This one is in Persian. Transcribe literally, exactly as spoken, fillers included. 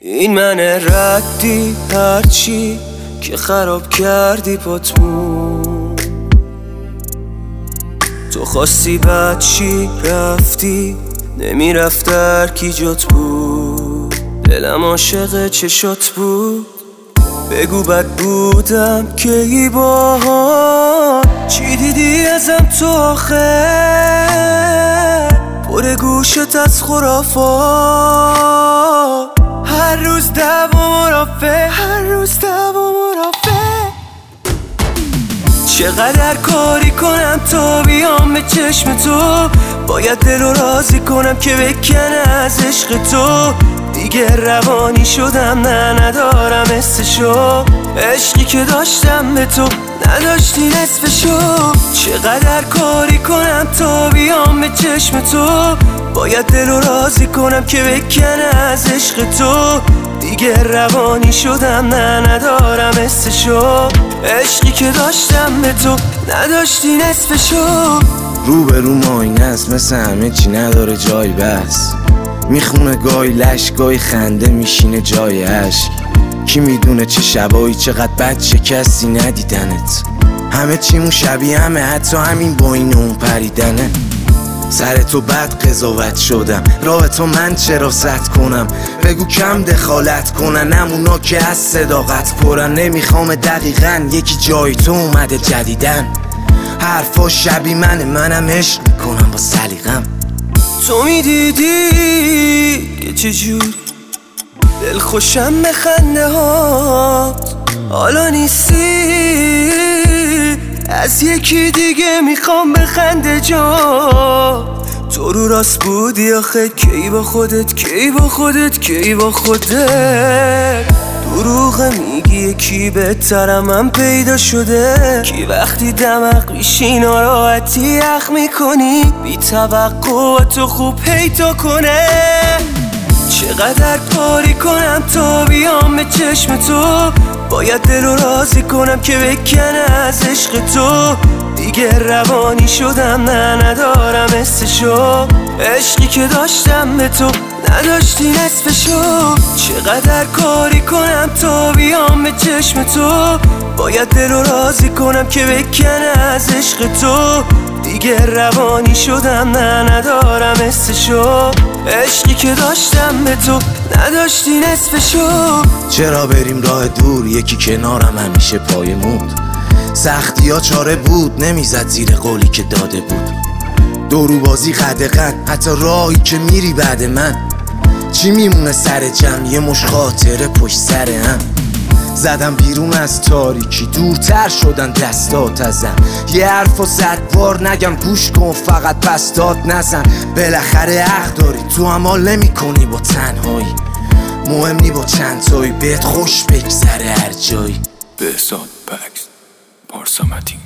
این من ردی هرچی که خراب کردی پاتمون. تو خواستی بد چی رفتی نمیرفت در کی جات بود. دلم عاشق چشات بود. بگو بد بودم که ای باها چی دیدی ازم تو آخه. پر گوشت از خرافات هر روز دعوا مرافع هر روز دعوا مرافع. چقدر کاری کنم تا بیام به چشم تو. باید دل رو راضی کنم که بکنه از عشق تو. دیگه روانی شدم نه ندارم حسشو. عشقی که داشتم به تو نداشتی نصفشو. چقدر کاری کنم تا بیام به چشم تو. باید دل رو راضی کنم که بکنه از عشق تو. دیگه روانی شدم نه ندارم حسشو. عشقی که داشتم به تو نداشتی نصفشو. رو به رو ماینه است مثل همه چی نداره جای بس. میخونه گای لش گای خنده میشینه جای عشق. کی میدونه چه شبایی چقدر بد شکستی ندیدنت. همه چیمون شبیه همه حتی همین با این اون پریدنه. سر تو بد قضاوت شدم راه تو من چرا ست کنم. بگو کم دخالت کنن همونا که از صداقت پرن. نمیخوام دقیقا یکی جای تو اومده جدیدن. حرفا شبی منه منم عشق میکنم با سلیقم. تو میدیدی که چجوری دل خوشم به خنده هات. حالا نیستی از یکی دیگه میخوام بخنده جا. تو رو راست بودی آخه کی با خودت کی با خودت کی با خودت. دروغ میگی یکی بهترم من پیدا شده. کی وقتی دمق بیشی ناراحتی یخ میکنی. بی توقع تو خوب پیدا کنه. چقدر کاری کنم تا بیام به چشم تو. باید دل رو راضی کنم که بکنه از عشق تو. دیگه روانی شدم نه ندارم حسشو. عشقی که داشتم به تو نداشتی نصفشو. چقدر کاری کنم تا بیام به چشم تو. باید دل رو راضی کنم که بکنه از عشق تو. دیگه روانی شدم نه ندارم حسشو. عشقی که داشتم به تو نداشتی نصفشو. چرا بریم راه دور یکی کنارم همیشه پایمون. سختی ها چاره بود نمیزد زیر قولی که داده بود. دورو بازی قدقن حتی راهی که میری بعد من. چی میمونه سر جمع یه مش خاطره پشت سر هم. زدم بیرون از تاریکی دورتر شدن دستات ازم. یه حرف و صد بار نگم گوش کن فقط پس داد نزن. بالاخره حق داری تو هم حال نمی کنی با تنهایی. مهم نی با چند تایی بهت خوش بگذره هر جایی. بهزاد پکس پارسا متین.